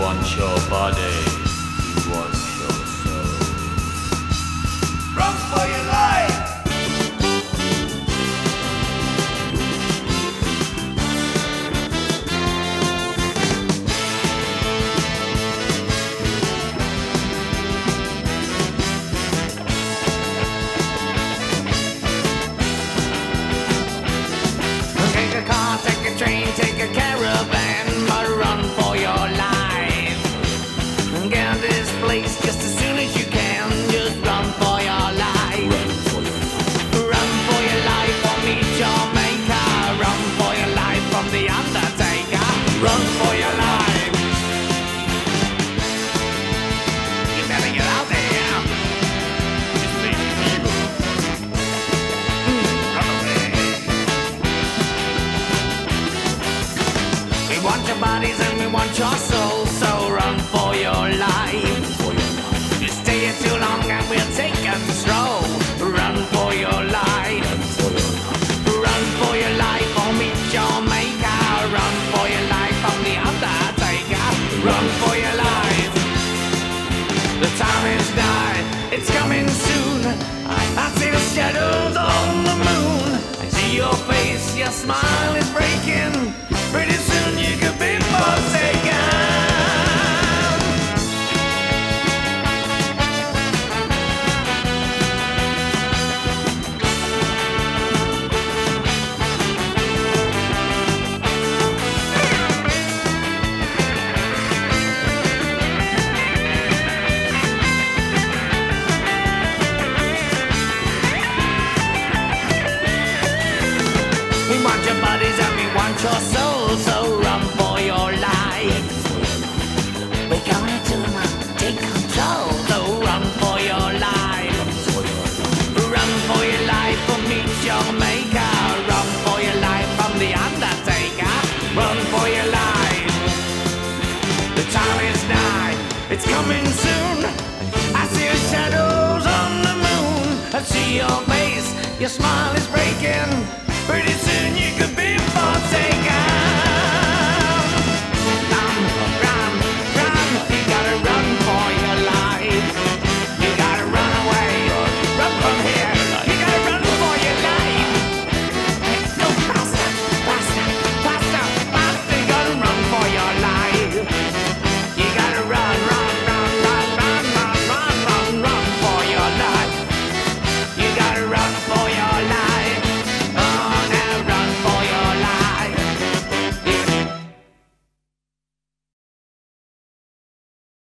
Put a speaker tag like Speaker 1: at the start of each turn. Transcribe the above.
Speaker 1: want your body, we want your soul.
Speaker 2: Run for your life.
Speaker 3: Take a car, take a train, take a caravan, but run for your life. Get out of this place just as soon as you can. Just run for your life. Run for your life or meet your maker. Run for your life from the undertaker. Run for your life. You better get out there. This place is evil. Run away. We want your bodies and we want your souls, so run for your life. You stay here too long and we'll take control. Run for your life. Run for your life or meet your maker. Run for your life from the undertaker. Run for your life. The time is nigh, it's coming soon. I see the shadows on the moon. I see your face, your smile is breaking. Pretty soon you could be forsaken. We want your bodies and we want your soul, so run for your life. We're going to take control, so run for your life. Run for your life or meet your maker. Run for your life from the undertaker. Run for your life. The time is nigh, it's coming soon. I see your shadows on the moon. I see your face, your smile is breaking. Pretty soon you could be forsaken.